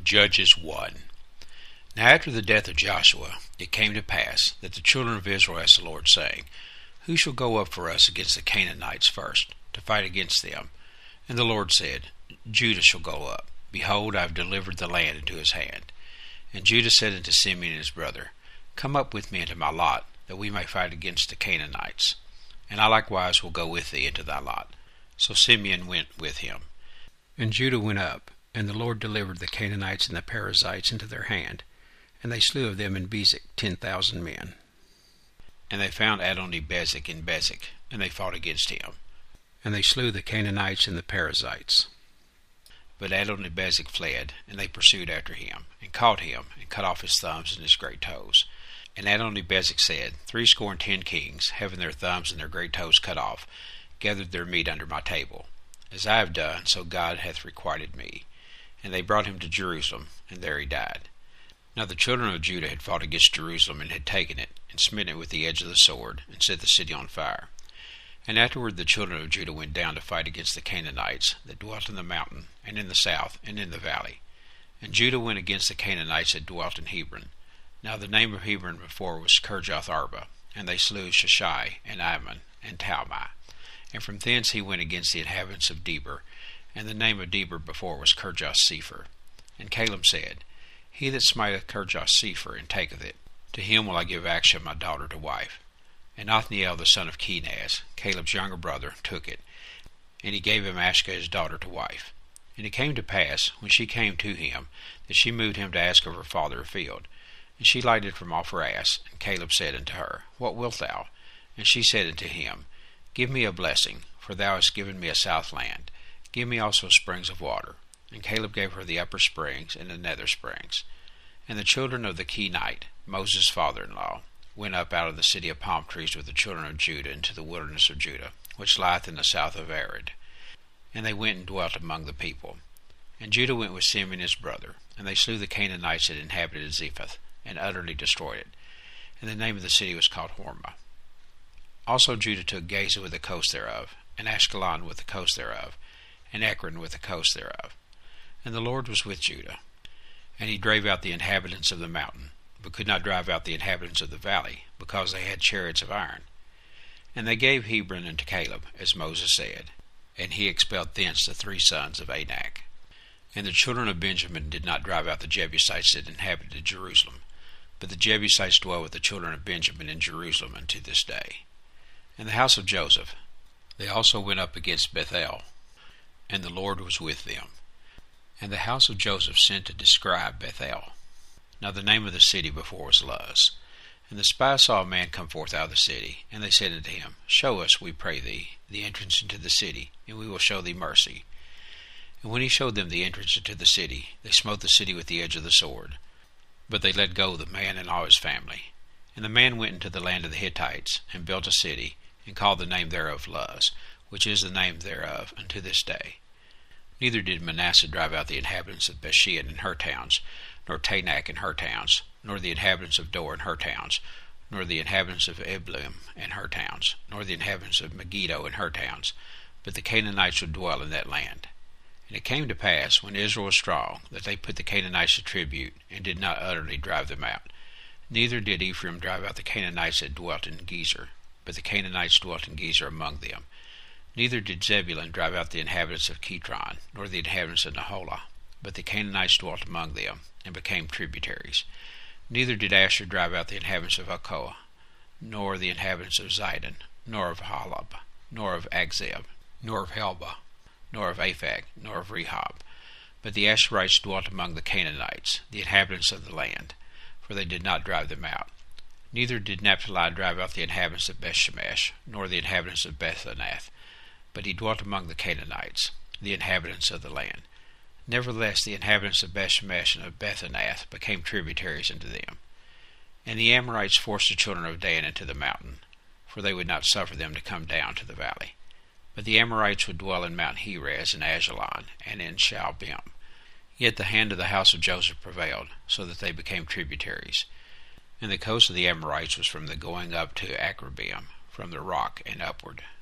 Judges 1. Now after the death of Joshua, it came to pass that the children of Israel asked the Lord, saying, Who shall go up for us against the Canaanites first, to fight against them? And the Lord said, Judah shall go up. Behold, I have delivered the land into his hand. And Judah said unto Simeon his brother, Come up with me into my lot, that we may fight against the Canaanites. And I likewise will go with thee into thy lot. So Simeon went with him. And Judah went up, and the Lord delivered the Canaanites and the Perizzites into their hand. And they slew of them in Bezek 10,000 men. And they found Adoni-Bezek in Bezek, and they fought against him. And they slew the Canaanites and the Perizzites. But Adoni-Bezek fled, and they pursued after him, and caught him, and cut off his thumbs and his great toes. And Adoni-Bezek said, 60 kings, having their thumbs and their great toes cut off, gathered their meat under my table. As I have done, so God hath requited me. And they brought him to Jerusalem, and there he died. Now the children of Judah had fought against Jerusalem, and had taken it, and smitten it with the edge of the sword, and set the city on fire. And afterward the children of Judah went down to fight against the Canaanites, that dwelt in the mountain, and in the south, and in the valley. And Judah went against the Canaanites that dwelt in Hebron. Now the name of Hebron before was Kirjath-arba, and they slew Sheshai, and Ammon, and Talmai. And from thence he went against the inhabitants of Debir, and the name of Debir before was Kirjath-sepher. And Caleb said, He that smiteth Kirjath-sepher, and taketh it, to him will I give Achsah my daughter to wife. And Othniel the son of Kenaz, Caleb's younger brother, took it, and he gave him Achsah his daughter to wife. And it came to pass, when she came to him, that she moved him to ask of her father a field. And she lighted from off her ass, and Caleb said unto her, What wilt thou? And she said unto him, Give me a blessing, for thou hast given me a south land. Give me also springs of water. And Caleb gave her the upper springs and the nether springs. And the children of the Kenite, Moses' father-in-law, went up out of the city of palm trees with the children of Judah into the wilderness of Judah, which lieth in the south of Arad. And they went and dwelt among the people. And Judah went with Simeon his brother, and they slew the Canaanites that inhabited Zephath, and utterly destroyed it. And the name of the city was called Hormah. Also Judah took Gaza with the coast thereof, and Ashkelon with the coast thereof, and Ekron with the coast thereof. And the Lord was with Judah. And he drave out the inhabitants of the mountain, but could not drive out the inhabitants of the valley, because they had chariots of iron. And they gave Hebron unto Caleb, as Moses said, and he expelled thence the 3 sons of Anak. And the children of Benjamin did not drive out the Jebusites that inhabited Jerusalem, but the Jebusites dwell with the children of Benjamin in Jerusalem unto this day. And the house of Joseph, they also went up against Bethel, and the Lord was with them. And the house of Joseph sent to describe Bethel. Now the name of the city before was Luz. And the spies saw a man come forth out of the city, and they said unto him, Show us, we pray thee, the entrance into the city, and we will show thee mercy. And when he showed them the entrance into the city, they smote the city with the edge of the sword. But they let go the man and all his family. And the man went into the land of the Hittites, and built a city, and called the name thereof Luz, which is the name thereof unto this day. Neither did Manasseh drive out the inhabitants of Bethshean and her towns, nor Tanakh and her towns, nor the inhabitants of Dor and her towns, nor the inhabitants of Ibleam and her towns, nor the inhabitants of Megiddo and her towns, but the Canaanites would dwell in that land. And it came to pass, when Israel was strong, that they put the Canaanites to tribute, and did not utterly drive them out. Neither did Ephraim drive out the Canaanites that dwelt in Gezer, but the Canaanites dwelt in Gezer among them. Neither did Zebulun drive out the inhabitants of Kitron, nor the inhabitants of Naholah, but the Canaanites dwelt among them, and became tributaries. Neither did Asher drive out the inhabitants of Hakoah, nor the inhabitants of Zidon, nor of Halab, nor of Agzeb, nor of Helbah, nor of Aphek, nor of Rehob. But the Asherites dwelt among the Canaanites, the inhabitants of the land, for they did not drive them out. Neither did Naphtali drive out the inhabitants of Bethshemesh, nor the inhabitants of Bethanath, but he dwelt among the Canaanites, the inhabitants of the land. Nevertheless the inhabitants of Bethshemesh and of Bethanath became tributaries unto them. And the Amorites forced the children of Dan into the mountain, for they would not suffer them to come down to the valley. But the Amorites would dwell in Mount Heres and Ajalon, and in Shaalbim. Yet the hand of the house of Joseph prevailed, so that they became tributaries. And the coast of the Amorites was from the going up to Akrabim, from the rock and upward.